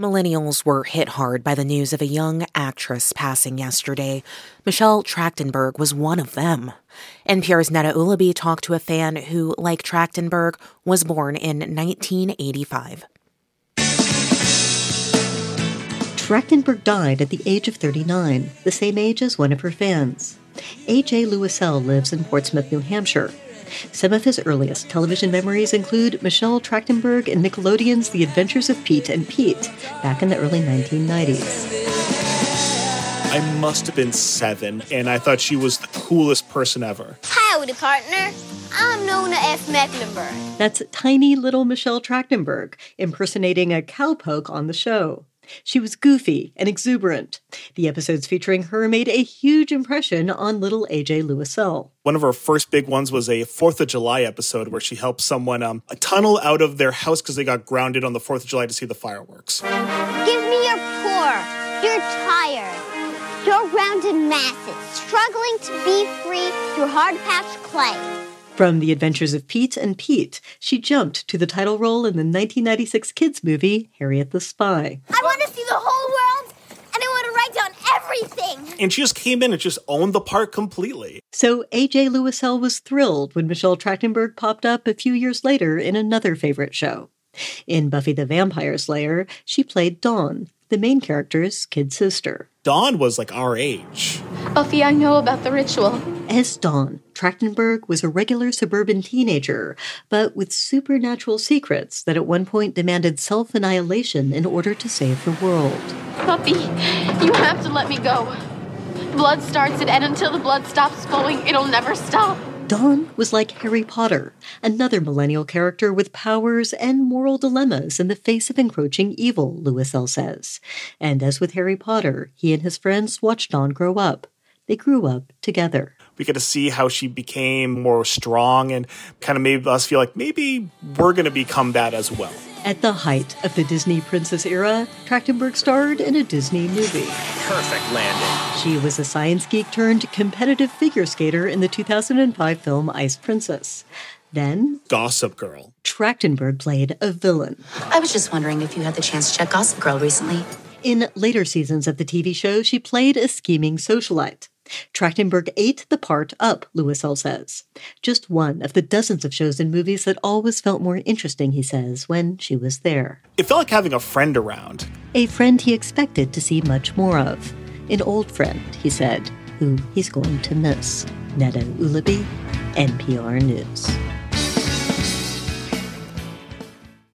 Millennials were hit hard by the news of a young actress passing yesterday. Michelle Trachtenberg was one of them. NPR's Neda Ulaby talked to a fan who, like Trachtenberg, was born in 1985. Trachtenberg died at the age of 39, the same age as one of her fans. A.J. Lewisell lives in Portsmouth, New Hampshire. Some of his earliest television memories include Michelle Trachtenberg in Nickelodeon's The Adventures of Pete and Pete back in the early 1990s. I must have been 7, and I thought she was the coolest person ever. Howdy, partner. I'm Nona F. Mecklenburg. That's tiny little Michelle Trachtenberg impersonating a cowpoke on the show. She was goofy and exuberant. The episodes featuring her made a huge impression on little A.J. Lewisell. One of her first big ones was a 4th of July episode where she helped someone tunnel out of their house because they got grounded on the 4th of July to see the fireworks. Give me your pour. You're tired. You're grounded masses, struggling to be free through hard-patched clay. From The Adventures of Pete and Pete, she jumped to the title role in the 1996 kids movie, Harriet the Spy. I want to see the whole world, and I want to write down everything. And she just came in and just owned the part completely. So A.J. Lewisell was thrilled when Michelle Trachtenberg popped up a few years later in another favorite show. In Buffy the Vampire Slayer, she played Dawn, the main character's kid sister. Dawn was like our age. Buffy, I know about the ritual. As Dawn, Trachtenberg was a regular suburban teenager, but with supernatural secrets that at one point demanded self-annihilation in order to save the world. Buffy, you have to let me go. Blood starts it, and until the blood stops flowing, it'll never stop. Dawn was like Harry Potter, another millennial character with powers and moral dilemmas in the face of encroaching evil, Lewisell says. And as with Harry Potter, he and his friends watched Dawn grow up. They grew up together. We get to see how she became more strong and kind of made us feel like maybe we're going to become that as well. At the height of the Disney princess era, Trachtenberg starred in a Disney movie. Perfect landing. She was a science geek turned competitive figure skater in the 2005 film Ice Princess. Then, Gossip Girl. Trachtenberg played a villain. I was just wondering if you had the chance to check Gossip Girl recently. In later seasons of the TV show, she played a scheming socialite. Trachtenberg ate the part up, Lewisell says. Just one of the dozens of shows and movies that always felt more interesting, he says, when she was there. It felt like having a friend around. A friend he expected to see much more of. An old friend, he said, who he's going to miss. Neda Ulaby, NPR News.